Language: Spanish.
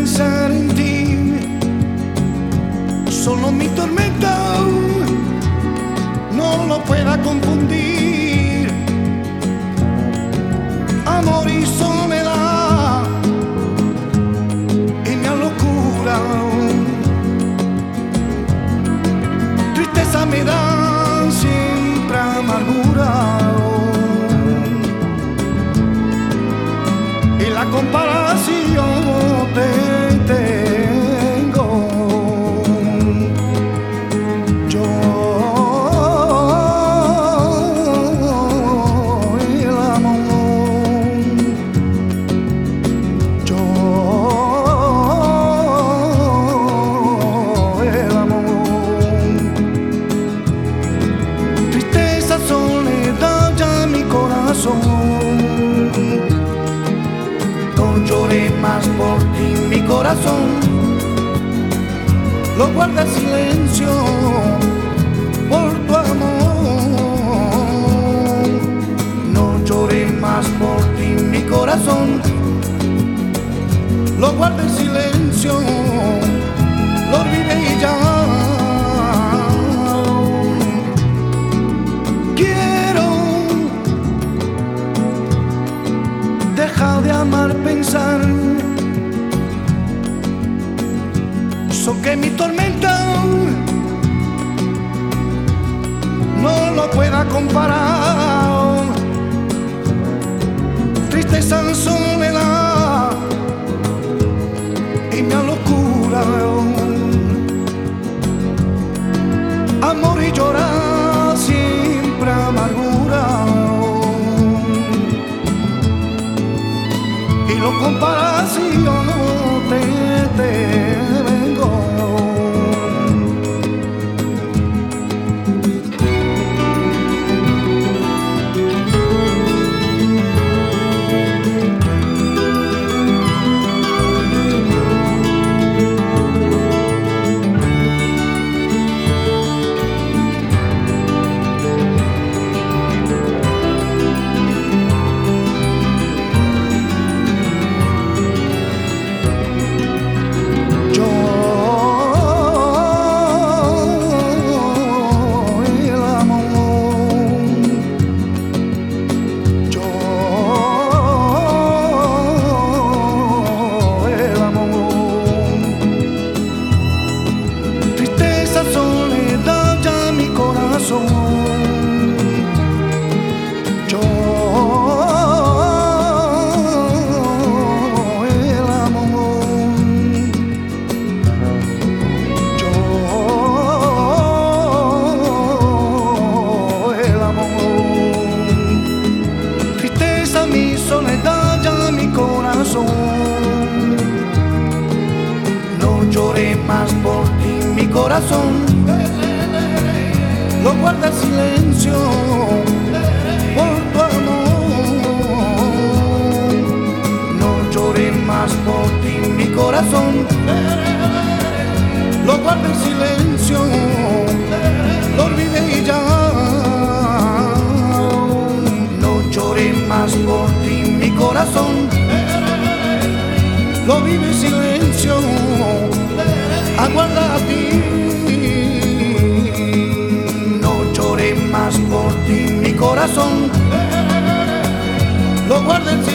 pensar en ti, solo mi tormenta no lo pueda confundir. Amor y soledad y mi locura, tristeza me da siempre amargura, y la comparación te tengo. Yo el amor, yo el amor. Tristeza, soledad ya mi corazón. No lloré más por ti, mi corazón lo guarda en silencio por tu amor. No lloré más por ti, mi corazón lo guarda en silencio, lo olvidé y ya. Quiero dejar de amar, pensar que mi tormenta no lo pueda comparar. Tristeza, soledad y mi locura, amor y llorar siempre amargura, y lo comparas si yo no te vengo. No lloré más por ti, mi corazón lo guarda en silencio por tu amor. No lloré más por ti, mi corazón lo guarda en silencio, lo olvidé y ya. No lloré más por ti, mi corazón lo vive en silencio, aguarda a ti. No lloré más por ti, mi corazón lo guarda en silencio.